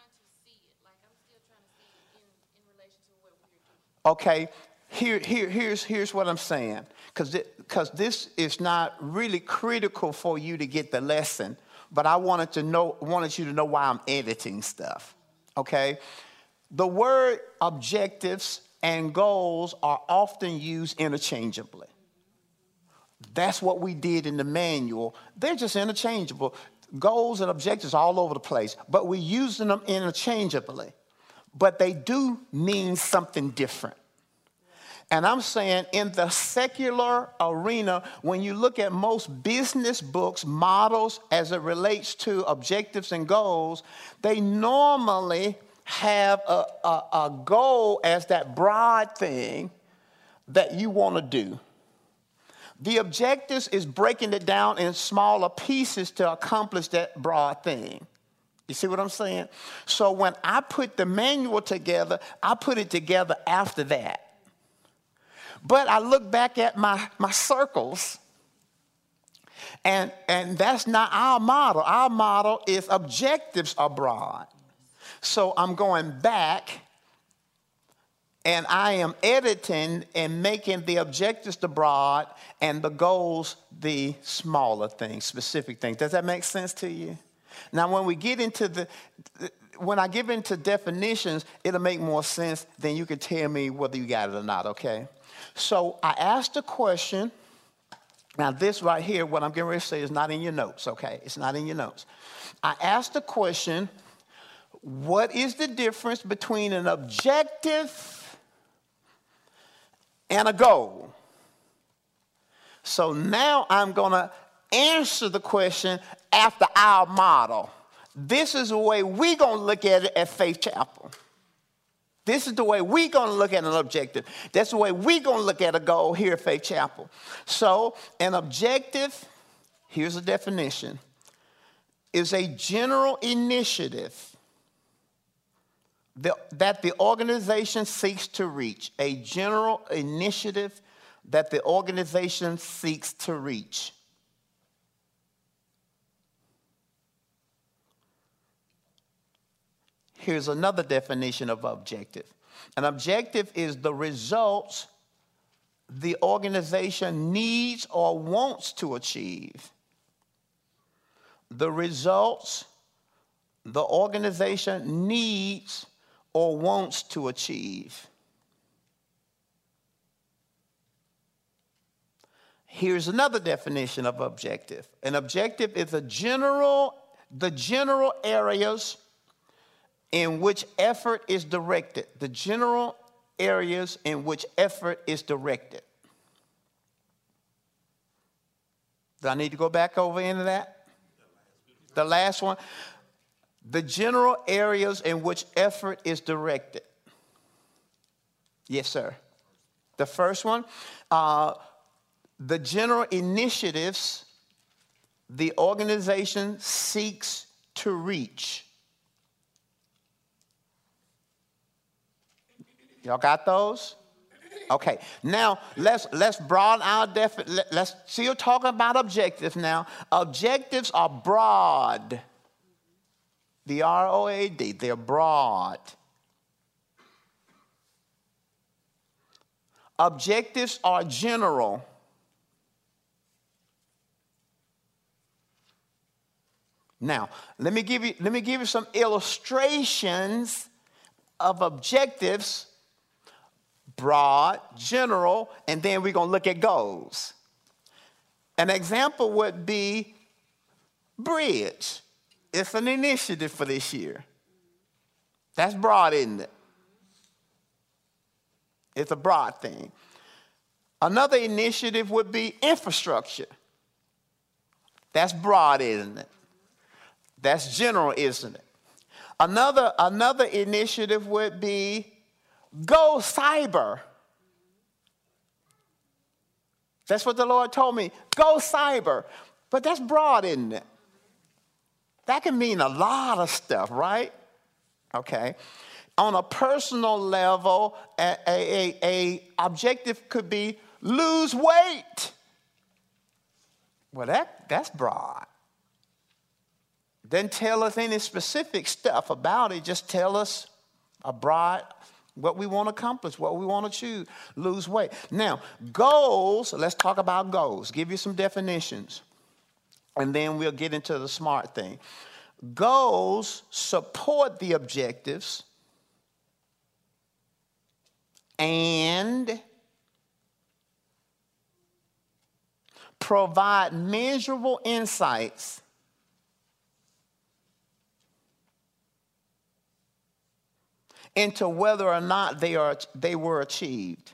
[SPEAKER 2] Okay, here, here, here's, here's what I'm saying. Because this is not really critical for you to get the lesson, but I wanted to know, wanted you to know why I'm editing stuff. Okay, the word objectives and goals are often used interchangeably. That's what we did in the manual. They're just interchangeable. Goals and objectives all over the place, but we're using them interchangeably. But they do mean something different. And I'm saying in the secular arena, when you look at most business books, models as it relates to objectives and goals, they normally have a, a, a goal as that broad thing that you want to do. The objectives is breaking it down in smaller pieces to accomplish that broad thing. You see what I'm saying? So when I put the manual together, I put it together after that. But I look back at my, my circles, and, and that's not our model. Our model is objectives are broad. So I'm going back, and I am editing and making the objectives the broad and the goals the smaller things, specific things. Does that make sense to you? Now, when we get into the, when I get into definitions, it'll make more sense. Then you can tell me whether you got it or not, okay? So I asked a question. Now, this right here, what I'm getting ready to say is not in your notes, okay? It's not in your notes. I asked the question, what is the difference between an objective and a goal? So now I'm going to answer the question after our model. This is the way we're going to look at it at Faith Chapel. This is the way we're going to look at an objective. That's the way we're going to look at a goal here at Faith Chapel. So an objective, here's a definition, is a general initiative that the organization seeks to reach. A general initiative that the organization seeks to reach. Here's another definition of objective. An objective is the results the organization needs or wants to achieve. The results the organization needs or wants to achieve. Here's another definition of objective. An objective is a general, the general areas in which effort is directed. The general areas in which effort is directed. Do I need to go back over into that? The last one. The general areas in which effort is directed. Yes, sir. The first one, uh, the general initiatives the organization seeks to reach. Y'all got those? Okay. Now let's let's broaden our definition. Let's still talking about objectives now. Objectives are broad. B R O A D. They're broad. Objectives are general. Now, let me give you let me give you some illustrations of objectives. Broad, general, and then we're going to look at goals. An example would be Bridge. It's an initiative for this year. That's broad, isn't it? It's a broad thing. Another initiative would be infrastructure. That's broad, isn't it? That's general, isn't it? Another, another initiative would be go cyber. That's what the Lord told me. Go cyber. But that's broad, isn't it? That can mean a lot of stuff, right? Okay. On a personal level, a, a, a objective could be lose weight. Well, that, that's broad. Doesn't tell us any specific stuff about it. Just tell us a broad what we want to accomplish, what we want to choose, lose weight. Now, goals, let's talk about goals. Give you some definitions, and then we'll get into the smart thing. Goals support the objectives and provide measurable insights into whether or not they are they were achieved.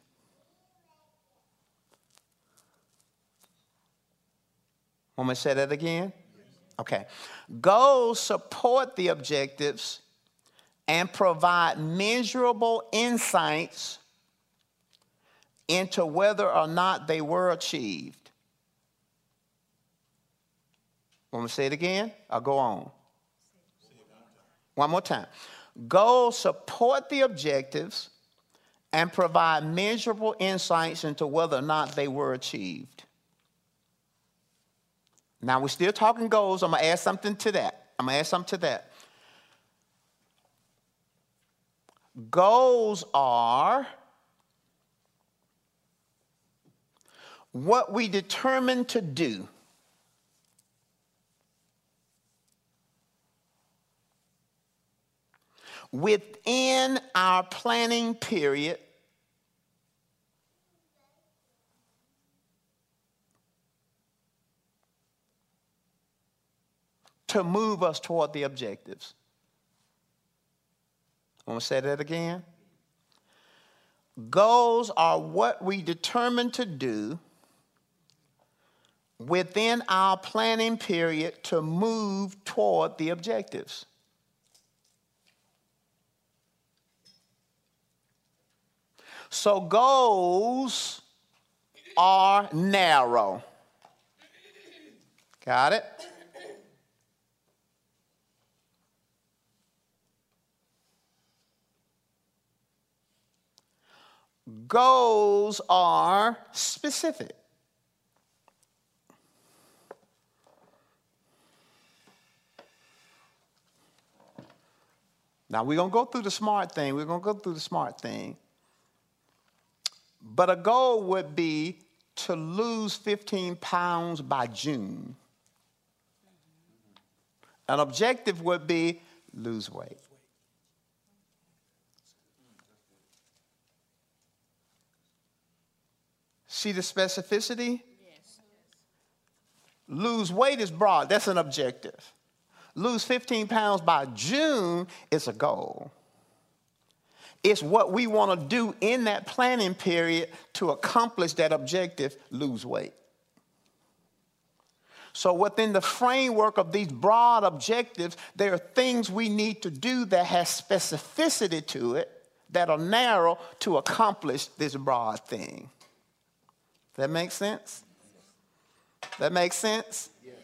[SPEAKER 2] Want me to say that again? Okay. Goals support the objectives and provide measurable insights into whether or not they were achieved. Want me to say it again? I'll go on. One more time. Goals support the objectives and provide measurable insights into whether or not they were achieved. Now, we're still talking goals. I'm going to add something to that. I'm going to add something to that. Goals are what we determine to do within our planning period to move us toward the objectives. I want to say that again. Goals are what we determine to do within our planning period to move toward the objectives. So goals are narrow. Got it? Goals are specific. Now, we're going to go through the SMART thing. We're going to go through the SMART thing. But a goal would be to lose fifteen pounds by June. An objective would be lose weight. See the specificity? Yes. Lose weight is broad. That's an objective. Lose fifteen pounds by June is a goal. It's what we want to do in that planning period to accomplish that objective, lose weight. So within the framework of these broad objectives, there are things we need to do that has specificity to it, that are narrow to accomplish this broad thing. That makes sense? That makes sense? Yes.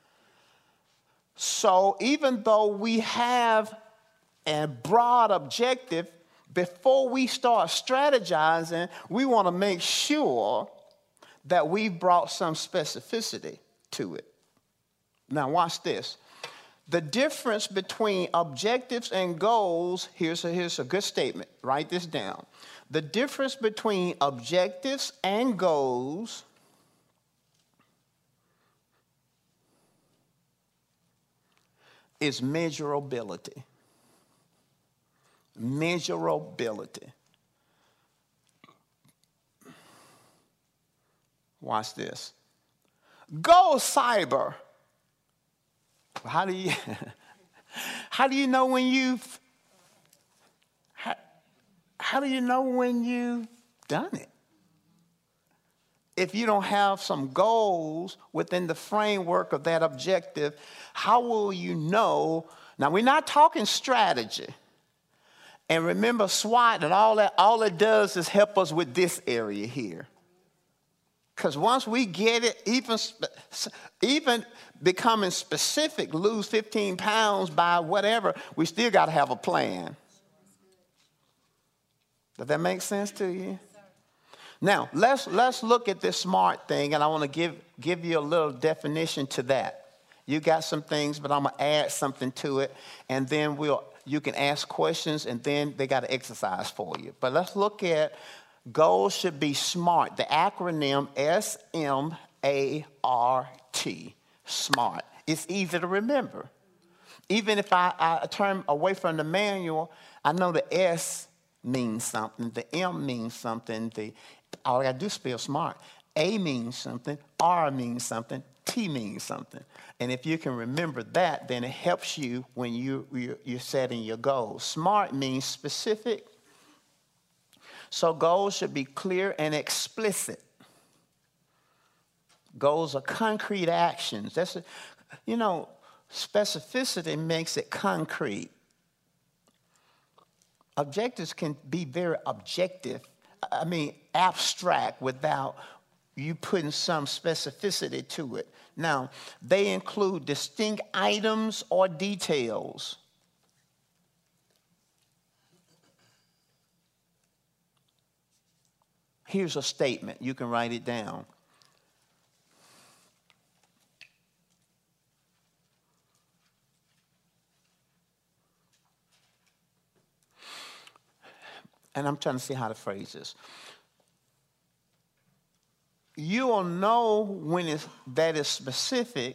[SPEAKER 2] So even though we have a broad objective, before we start strategizing, we want to make sure that we've brought some specificity to it. Now watch this. The difference between objectives and goals, here's a, here's a good statement. Write this down. The difference between objectives and goals is measurability. Measurability. Watch this. Go cyber. How do you how do you know when you've how, how do you know when you've done it? If you don't have some goals within the framework of that objective, how will you know? Now, we're not talking strategy. And remember, SWOT and all that, all it does is help us with this area here. Because once we get it, even, even becoming specific, lose fifteen pounds by whatever, we still got to have a plan. Does that make sense to you? Now, let's, let's look at this SMART thing, and I want to give, give you a little definition to that. You got some things, but I'm going to add something to it, and then we'll, you can ask questions, and then they got an exercise for you. But let's look at goals should be SMART, the acronym S M A R T, SMART. It's easy to remember. Even if I, I turn away from the manual, I know the S means something, the M means something, the all I got to do is spell SMART. A means something, R means something, T means something. And if you can remember that, then it helps you when you, you're, you're setting your goals. SMART means specific. So goals should be clear and explicit. Goals are concrete actions. That's a, you know, specificity makes it concrete. Objectives can be very objective, I mean abstract, without you putting some specificity to it. Now, they include distinct items or details. Here's a statement. You can write it down. And I'm trying to see how to phrase this. You will know when it's, that is specific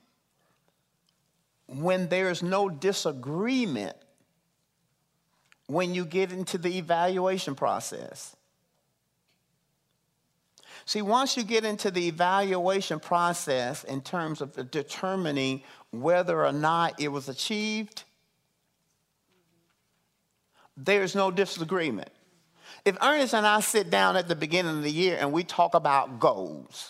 [SPEAKER 2] when there's no disagreement when you get into the evaluation process. See, once you get into the evaluation process in terms of determining whether or not it was achieved, there's no disagreement. If Ernest and I sit down at the beginning of the year and we talk about goals,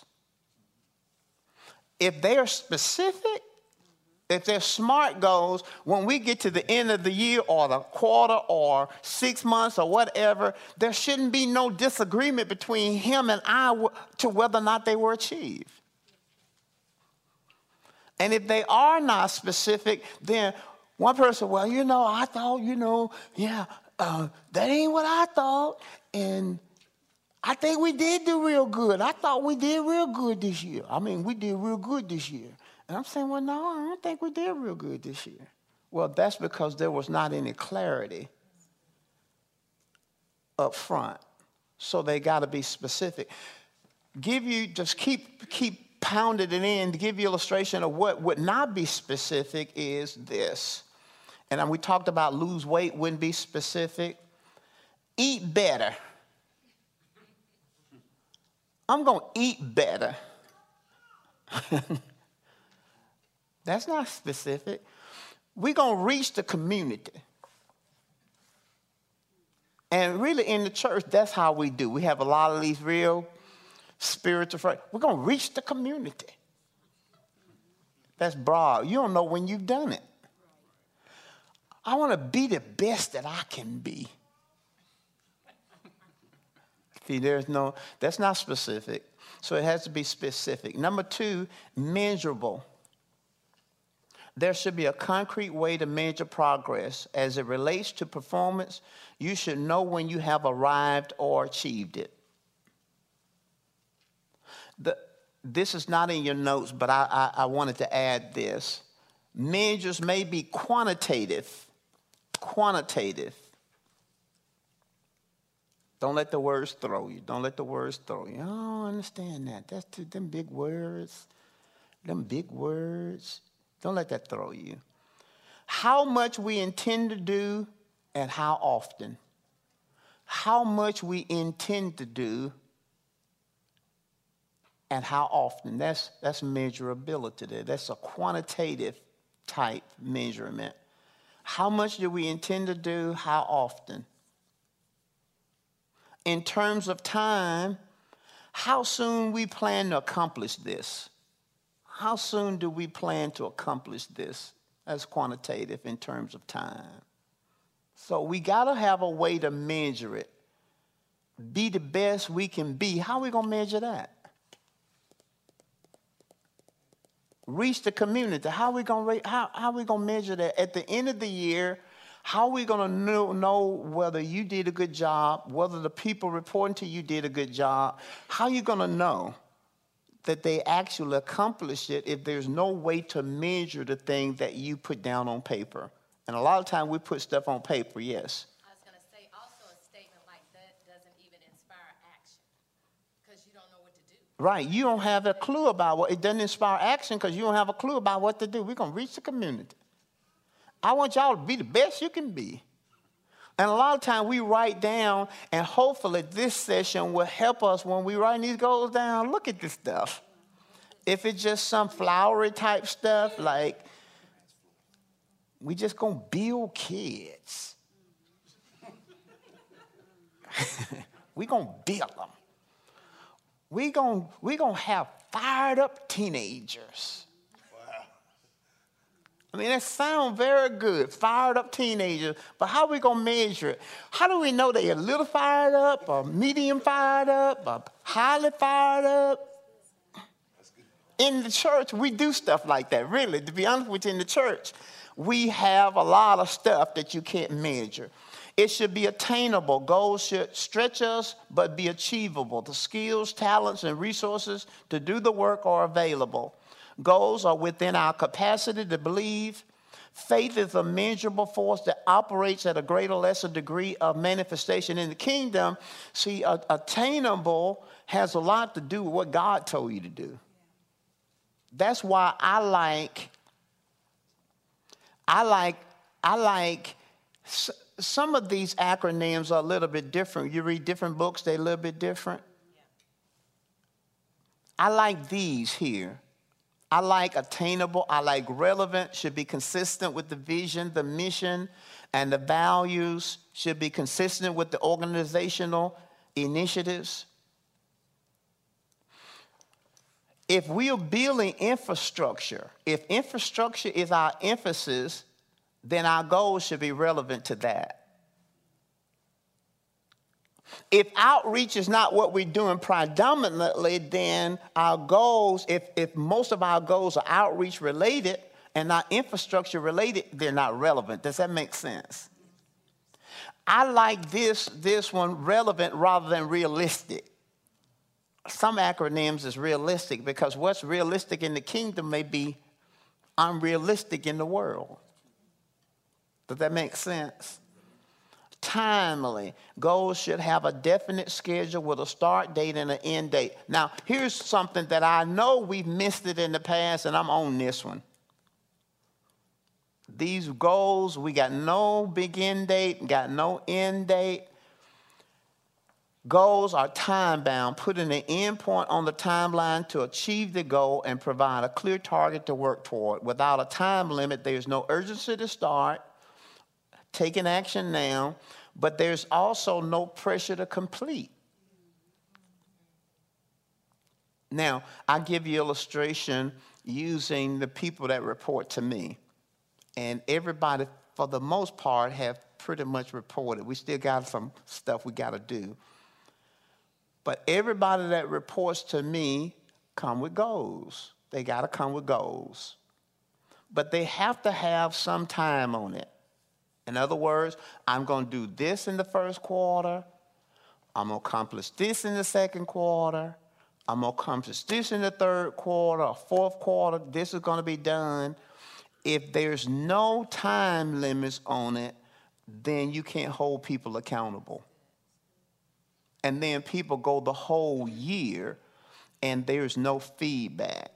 [SPEAKER 2] if they're specific, if they're SMART goals, when we get to the end of the year or the quarter or six months or whatever, there shouldn't be no disagreement between him and I to whether or not they were achieved. And if they are not specific, then one person, well, you know, I thought, you know, yeah, uh, that ain't what I thought. And I think we did do real good. I thought we did real good this year. I mean, we did real good this year. And I'm saying, well, no, I don't think we did real good this year. Well, that's because there was not any clarity up front. So they got to be specific. Give you, just keep, keep pounding it in to give you illustration of what would not be specific is this. And we talked about lose weight wouldn't be specific. Eat better. I'm going to eat better. That's not specific. We're going to reach the community. And really in the church, that's how we do. We have a lot of these real spiritual friends. We're going to reach the community. That's broad. You don't know when you've done it. I want to be the best that I can be. See, there's no, that's not specific. So it has to be specific. Number two, measurable. There should be a concrete way to measure progress. As it relates to performance, you should know when you have arrived or achieved it. The, this is not in your notes, but I, I, I wanted to add this. Measures may be quantitative. Quantitative. Don't let the words throw you. Don't let the words throw you. I don't understand that. That's too, them big words. Them big words. Don't let that throw you. How much we intend to do and how often. How much we intend to do and how often. That's, that's measurability there. That's a quantitative type measurement. How much do we intend to do? How often? In terms of time, how soon we plan to accomplish this? How soon do we plan to accomplish this? That's quantitative in terms of time. So we got to have a way to measure it. Be the best we can be. How are we going to measure that? Reach the community. How are we going to how, how are we going to measure that? At the end of the year, how are we going to know, know whether you did a good job, whether the people reporting to you did a good job? How are you going to know that they actually accomplished it if there's no way to measure the thing that you put down on paper? And a lot of times we put stuff on paper, yes.
[SPEAKER 1] I was going to say also a statement like that doesn't even inspire action because you don't know what to do.
[SPEAKER 2] Right. You don't have a clue about what, it doesn't inspire action because you don't have a clue about what to do. We're going to reach the community. I want y'all to be the best you can be. And a lot of times we write down, and hopefully this session will help us when we write these goals down. Look at this stuff. If it's just some flowery type stuff, like we just gonna build kids. we gonna build them. We gonna we gonna have fired up teenagers. I mean, that sounds very good, fired up teenagers, but how are we going to measure it? How do we know they're a little fired up, or medium fired up, or highly fired up? In the church, we do stuff like that, really. To be honest with you, in the church, we have a lot of stuff that you can't measure. It should be attainable. Goals should stretch us, but be achievable. The skills, talents, and resources to do the work are available. Goals are within our capacity to believe. Faith is a measurable force that operates at a greater or lesser degree of manifestation in the kingdom. See, a- attainable has a lot to do with what God told you to do. That's why I like, I like, I like, s- some of these acronyms are a little bit different. You read different books, they're a little bit different. I like these here. I like attainable, I like relevant, should be consistent with the vision, the mission, and the values, should be consistent with the organizational initiatives. If we are building infrastructure, if infrastructure is our emphasis, then our goals should be relevant to that. If outreach is not what we're doing predominantly, then our goals, if, if most of our goals are outreach related and not infrastructure related, they're not relevant. Does that make sense? I like this, this one, relevant rather than realistic. Some acronyms is realistic because what's realistic in the kingdom may be unrealistic in the world. Does that make sense? Timely. Goals should have a definite schedule with a start date and an end date. Now, here's something that I know we've missed it in the past, and I'm on this one. These goals, we got no begin date, got no end date. Goals are time-bound, putting an end point on the timeline to achieve the goal and provide a clear target to work toward. Without a time limit, there's no urgency to start, taking action now, but there's also no pressure to complete. Now, I give you illustration using the people that report to me. And everybody, for the most part, have pretty much reported. We still got some stuff we got to do. But everybody that reports to me come with goals. They got to come with goals. But they have to have some time on it. In other words, I'm going to do this in the first quarter. I'm going to accomplish this in the second quarter. I'm going to accomplish this in the third quarter or fourth quarter. This is going to be done. If there's no time limits on it, then you can't hold people accountable. And then people go the whole year and there's no feedback.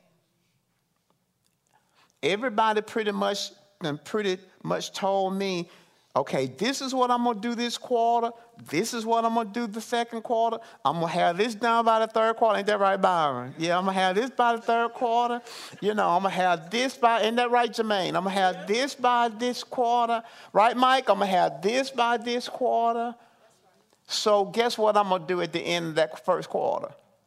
[SPEAKER 2] Everybody pretty much and pretty much told me, okay, this is what I'm going to do this quarter. This is what I'm going to do the second quarter. I'm going to have this done by the third quarter. Ain't that right, Byron? Yeah, I'm going to have this by the third quarter. You know, I'm going to have this by, ain't that right, Jermaine? I'm going to have this by this quarter. Right, Mike? I'm going to have this by this quarter. So guess what I'm going to do at the end of that first quarter?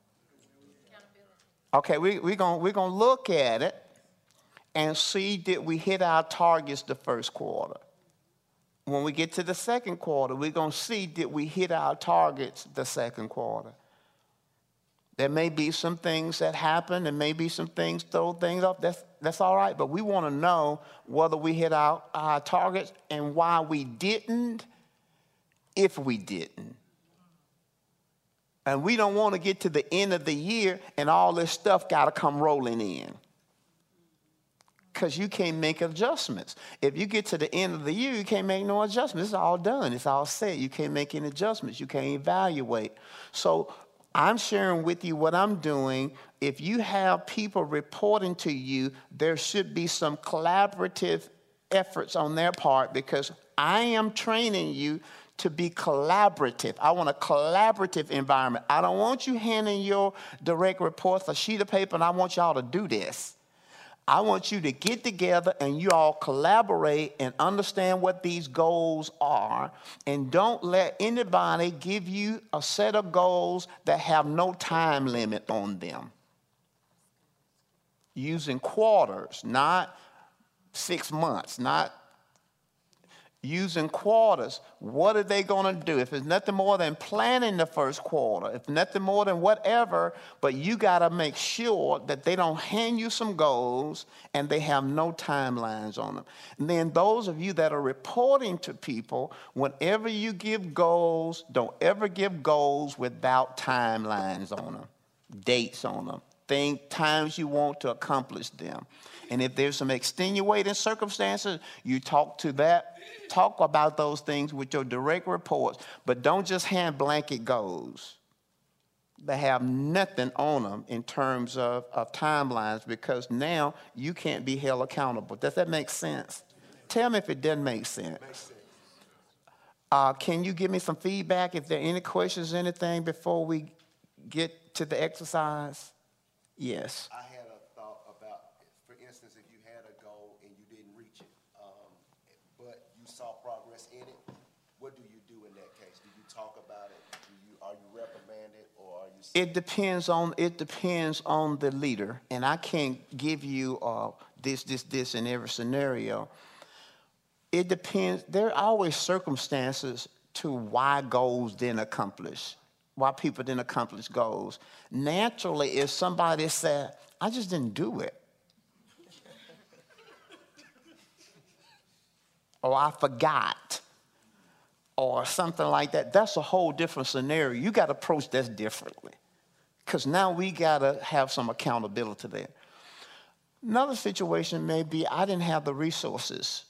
[SPEAKER 2] Okay, we, we're going we're gonna look at it and see did we hit our targets the first quarter. When we get to the second quarter, we're going to see did we hit our targets the second quarter. There may be some things that happen. There may be some things, throw things off. That's, that's all right. But we want to know whether we hit our, our targets and why we didn't, if we didn't. And we don't want to get to the end of the year and all this stuff got to come rolling in. Because you can't make adjustments. If you get to the end of the year, you can't make no adjustments. It's all done. It's all set. You can't make any adjustments. You can't evaluate. So I'm sharing with you what I'm doing. If you have people reporting to you, there should be some collaborative efforts on their part because I am training you to be collaborative. I want a collaborative environment. I don't want you handing your direct reports a sheet of paper and I want y'all to do this. I want you to get together and you all collaborate and understand what these goals are, and don't let anybody give you a set of goals that have no time limit on them. Using quarters, not six months, not using quarters. What are they going to do? If it's nothing more than planning the first quarter, if nothing more than whatever, but you got to make sure that they don't hand you some goals and they have no timelines on them. And then those of you that are reporting to people, whenever you give goals, don't ever give goals without timelines on them, dates on them, things, times you want to accomplish them. And if there's some extenuating circumstances, you talk to that, talk about those things with your direct reports, but don't just hand blanket goals that have nothing on them in terms of, of timelines, because now you can't be held accountable. Does that make sense? Tell me if it doesn't make sense. Uh, can you give me some feedback if there are any questions, anything before we get to the exercise? Yes.
[SPEAKER 6] I had a thought about, for instance, if you had a goal and you didn't reach it, um, but you saw progress in it, what do you do in that case? Do you talk about it? Do you, are you reprimanded, or are you?
[SPEAKER 2] It depends on it depends on the leader, and I can't give you uh, this, this, this in every scenario. It depends. There are always circumstances to why goals didn't accomplish. Why people didn't accomplish goals. Naturally, if somebody said, I just didn't do it, or I forgot, or something like that, that's a whole different scenario. You got to approach this differently, because now we got to have some accountability there. Another situation may be I didn't have the resources.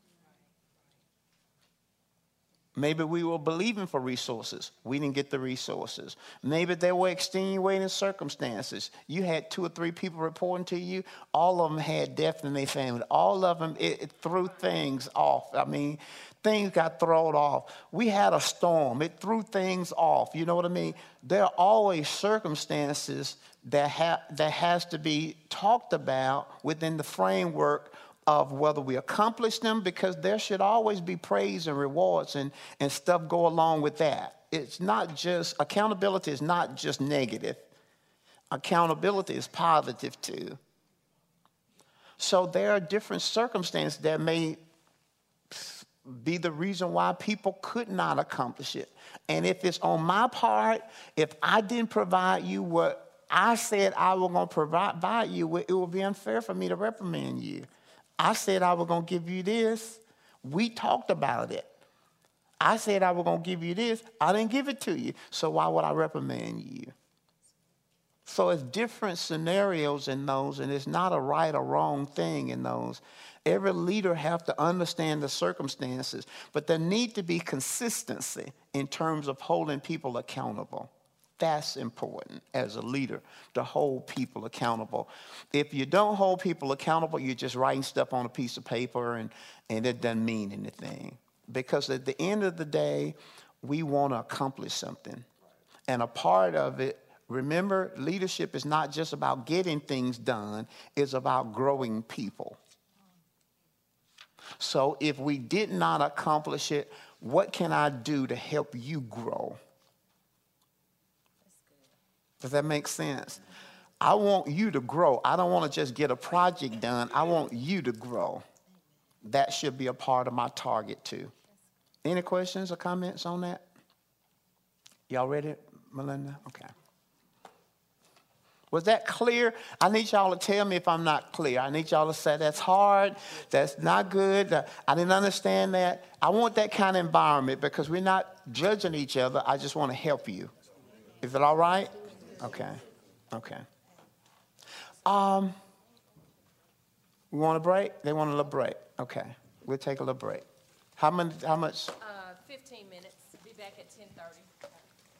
[SPEAKER 2] Maybe we were believing for resources. We didn't get the resources. Maybe there were extenuating circumstances. You had two or three people reporting to you. All of them had death in their family. All of them, it, it threw things off. I mean, things got thrown off. We had a storm. It threw things off. You know what I mean? There are always circumstances that, ha- that has to be talked about within the framework of whether we accomplish them, because there should always be praise and rewards and, and stuff go along with that. It's not just, accountability is not just negative. Accountability is positive too. So there are different circumstances that may be the reason why people could not accomplish it. And if it's on my part, if I didn't provide you what I said I was going to provide you with, it would be unfair for me to reprimand you. I said I was going to give you this. We talked about it. I said I was going to give you this. I didn't give it to you. So why would I reprimand you? So it's different scenarios in those, and it's not a right or wrong thing in those. Every leader has to understand the circumstances, but there need to be consistency in terms of holding people accountable. That's important as a leader, to hold people accountable. If you don't hold people accountable, you're just writing stuff on a piece of paper, and, and it doesn't mean anything. Because at the end of the day, we want to accomplish something. And a part of it, remember, leadership is not just about getting things done, it's about growing people. So if we did not accomplish it, what can I do to help you grow? Does that make sense? I want you to grow. I don't want to just get a project done. I want you to grow. That should be a part of my target too. Any questions or comments on that? Y'all ready, Melinda? Okay. Was that clear? I need y'all to tell me if I'm not clear. I need y'all to say that's hard, that's not good, I didn't understand that. I want that kind of environment, because we're not judging each other. I just want to help you. Is it all right? Okay, okay. Um, we want a break? They want a little break. Okay, we'll take a little break. How many? How much?
[SPEAKER 1] Uh, fifteen minutes. Be back at ten thirty.